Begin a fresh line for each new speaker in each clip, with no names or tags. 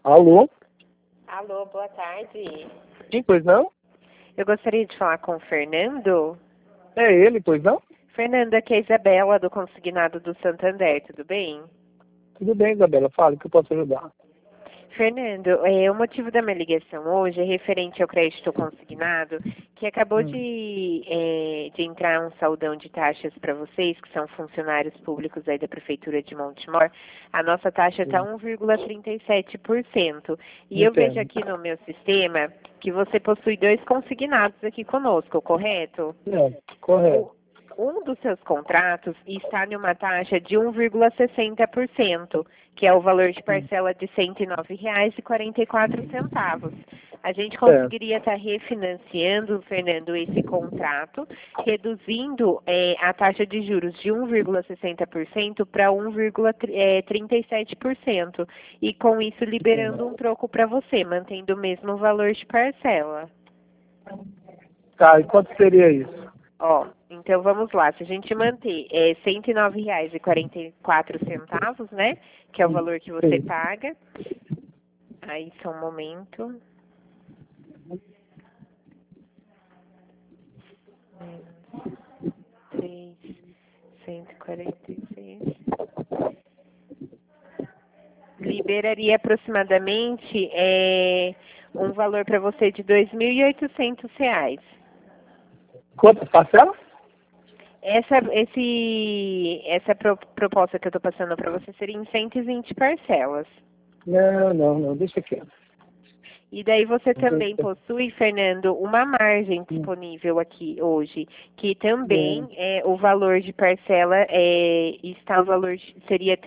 Alô?
Alô, boa tarde.
Sim, pois não?
Eu gostaria de falar com o Fernando.
É ele, pois não?
Fernando, aqui é a Isabela do Consignado do Santander, tudo bem?
Tudo bem, Isabela, fala que eu posso ajudar.
Fernando, o motivo da minha ligação hoje é referente ao crédito consignado, que acabou de entrar um saldão de taxas para vocês, que são funcionários públicos aí da Prefeitura de Montemor. A nossa taxa está 1,37%. E eu vejo
Entendo.
aqui no meu sistema que você possui 2 consignados aqui conosco, correto?
É, correto.
Um dos seus contratos está em uma taxa de 1,60%, que é o valor de parcela de R$ 109,44. A gente conseguiria estar refinanciando, Fernando, esse contrato, reduzindo a taxa de juros de 1,60% para 1,37%, e com isso liberando um troco para você, mantendo o mesmo valor de parcela.
Tá, e quanto seria isso?
Ó, então vamos lá. Se a gente manter R$ 109,44, né? Que é o valor que você paga. Aí, só um momento. Menos 3,146. Liberaria aproximadamente um valor para você de R$ 2.800.
Quantas parcelas?
Essa proposta que eu estou passando para você seria em 120 parcelas.
Não, deixa quieto.
E daí você também possui, Fernando, uma margem disponível aqui hoje, que também o valor de parcela seria R$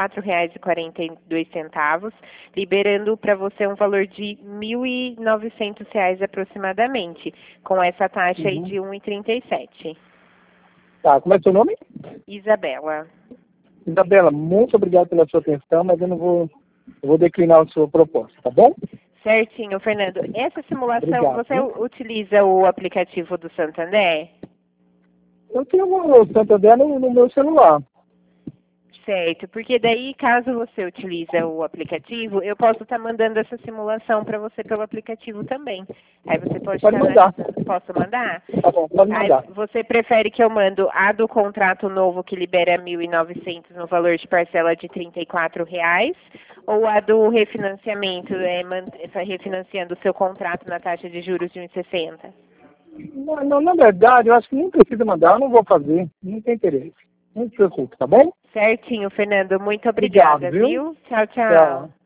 34,42, liberando para você um valor de R$ 1.900 aproximadamente, com essa taxa aí de 1,37.
Tá, como é seu nome?
Isabela.
Isabela, muito obrigado pela sua atenção, mas eu vou declinar a sua proposta, tá bom?
Certinho, Fernando. Essa simulação,
Obrigado,
você utiliza o aplicativo do Santander?
Eu tenho o Santander no meu celular.
Certo, porque daí, caso você utilize o aplicativo, eu posso estar mandando essa simulação para você pelo aplicativo também. Aí você pode estar
mandar.
analisando. Posso mandar?
Tá bom, pode mandar.
Aí, você prefere que eu mando a do contrato novo que libera 1.900 no valor de parcela de R$ 34,00, ou a do refinanciamento, refinanciando o seu contrato na taxa de juros de 1,60?
Não, na verdade, eu acho que nem precisa mandar, eu não vou fazer, não tem interesse. Não se preocupe, tá bom?
Certinho, Fernando. Muito obrigada,
Obrigado, viu?
viu? Tchau, tchau.
Tchau.